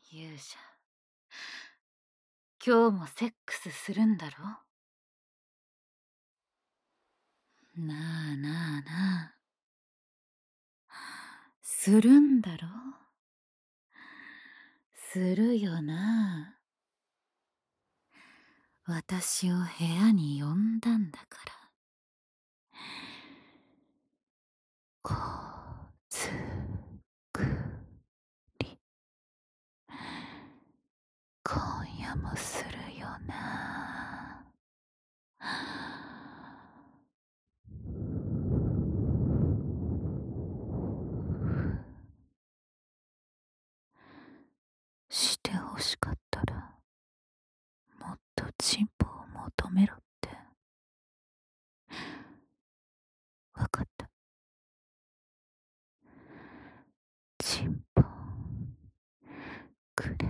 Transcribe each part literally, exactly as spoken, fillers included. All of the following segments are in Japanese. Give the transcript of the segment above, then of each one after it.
勇者、今日もセックスするんだろ？なあなあなあ、するんだろ？するよな。私を部屋に呼んだんだから。こつくり、今夜もするよな。してほしかったらもっとチンポを求めろって。わかった。チンポくれ。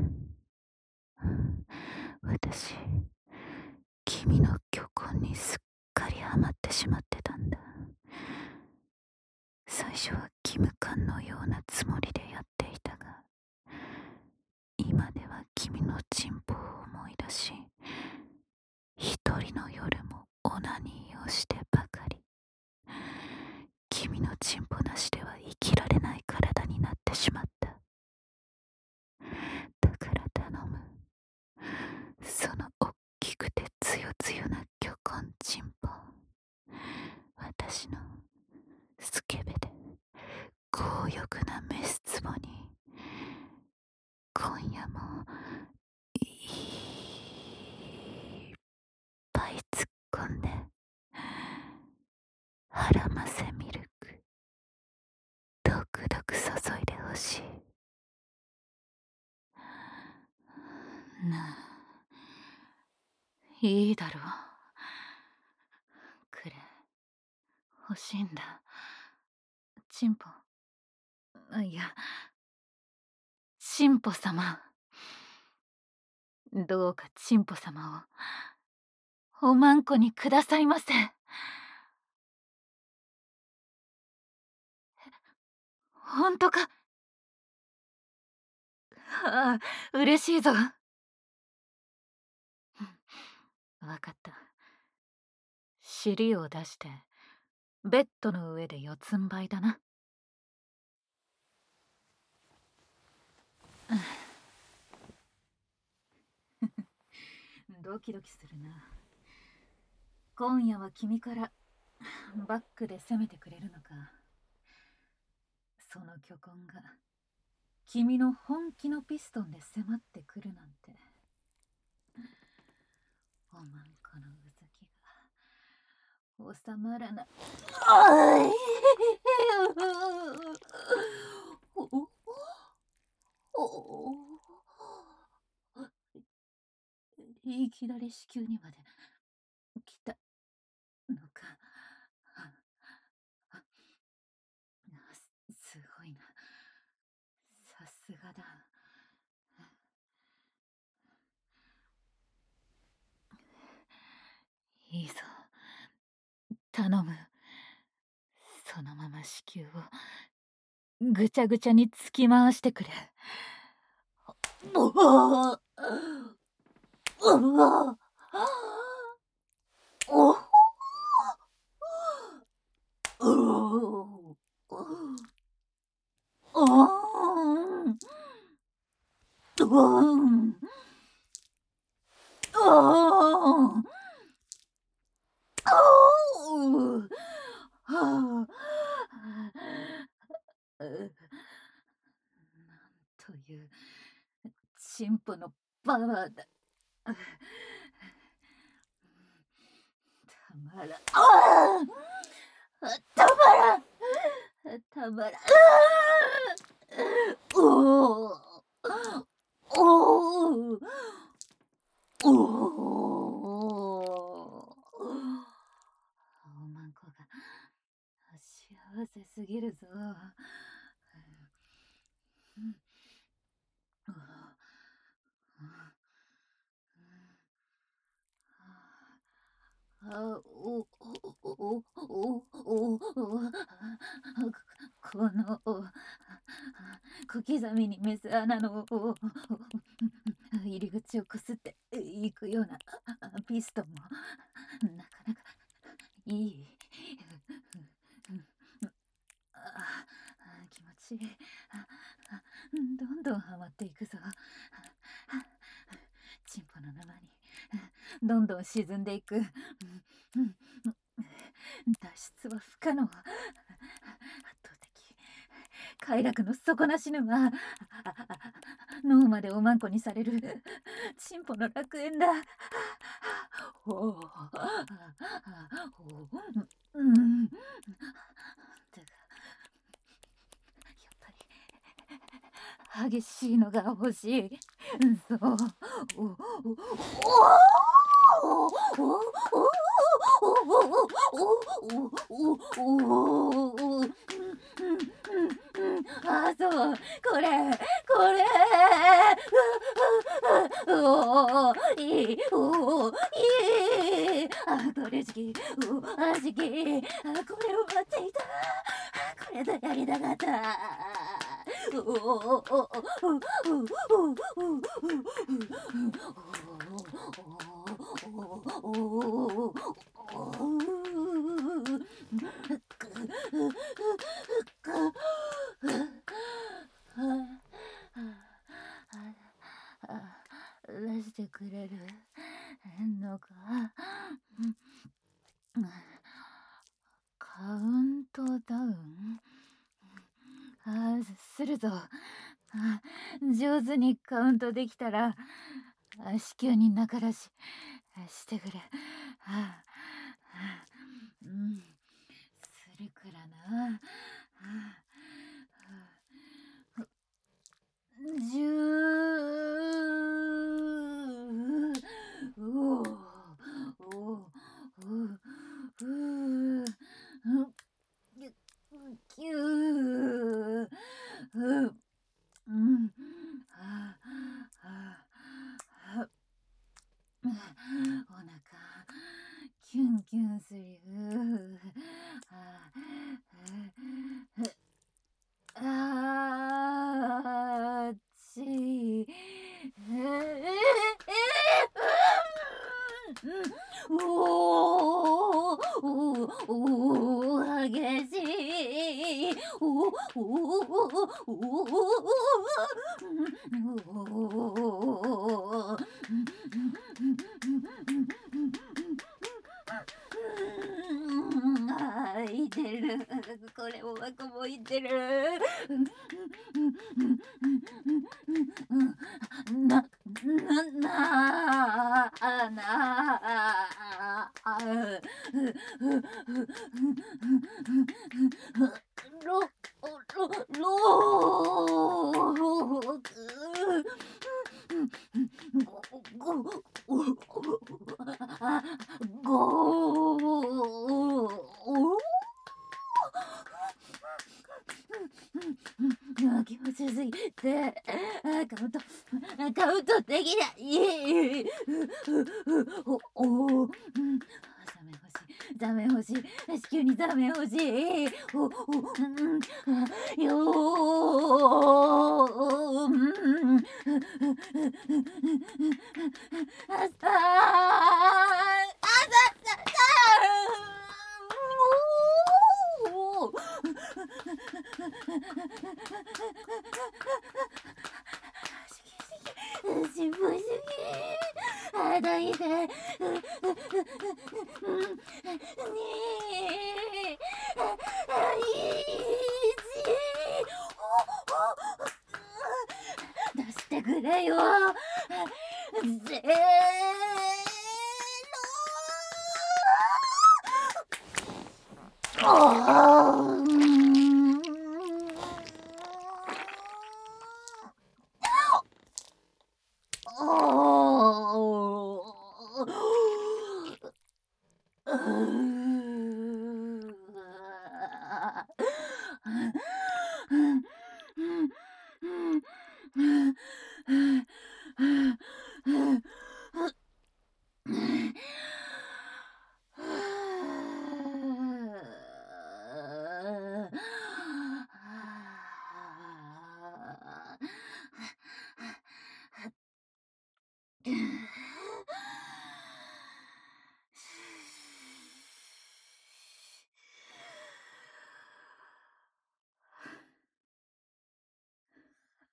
私、君の虚婚にすっかりハマってしまってたんだ。最初は義務感のようなつもりでやっていたが、今では君のチンポを思い出し、一人の夜もオナニーをしてばかり。君のチンポなしでは生きられない体になってしまった。だから頼む。そのおっきくてつよつよな虚婚チンポ、私のスケベで強欲なメスツボに今夜もいっぱい突っ込んで、腹ませミルクドクドク注いでほしい。なあ、いいだろう。くれ、欲しいんだ。チンポ、いや、チンポ様。どうかチンポ様をおまんこにくださいませ。ほんとか？ああ、嬉しいぞ。わかった。尻を出してベッドの上で四つん這いだな。ドキドキするな。今夜は君からバックで攻めてくれるのか。その巨根が君の本気のピストンで迫ってくるなんて。おまんこのうずきが収まらない。あいいきなり子宮にまで来たのか。すごいな。さすがだ。いいぞ、頼む。そのまま子宮をぐちゃぐちゃに突き回してくれ。うわうわおおおおおおなんというチンポのパワーだ。たまらん。ああたまらん。たまらん。おおおおおまんこが幸せすぎるぞ。あおおおおおこの小刻みにメス穴の入り口をこすっていくようなピストンもなかなかいい。あ気持ちいい。どんどんはまっていくぞ。チンポの沼にどんどん沈んでいく。脱出は不可能。圧倒的快楽の底なし沼。脳までおまんこにされるチンポの楽園だ。ほううんだがやっぱり激しいのが欲しい。そうおおおあ、そう、これ、これ、おお、いい、おお、いい、あ、これ好き、お、あ、好き、あ、これを待っていた、これでやりたかった。おおおおおおおお出してくれるのか。カウントダウンあするぞ。あ上手にカウントできたらあ子宮に中出ししてくれ。ああうんするからな。じゅうおおおおきゅううんははお腹キュンキュンする。あーちおおおお激しいおおおおあーいてる。これもわこもいてる。な、な、な、あ、な、あ、ろ、ろ、ろ、ご、ご、ご、あ気持ちすぎてあカウントカウントできないおおザメ欲しいザメ欲しい子宮にザメ欲しいおおうんよーうんあさあしぶしぎあだいでに出してくれよぜーの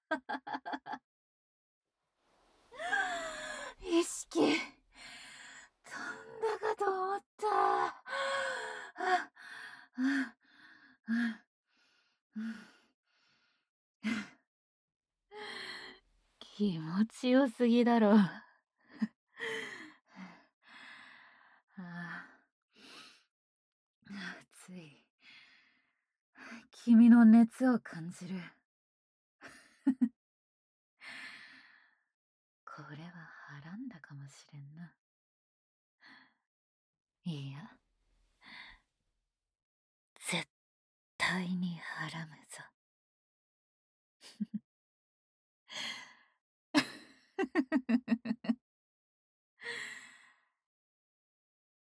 意識飛んだかと思った。あああ気持ちよすぎだろ。ああ暑い。君の熱を感じる。これははらんだかもしれんな。いや、絶対にはらむぞ。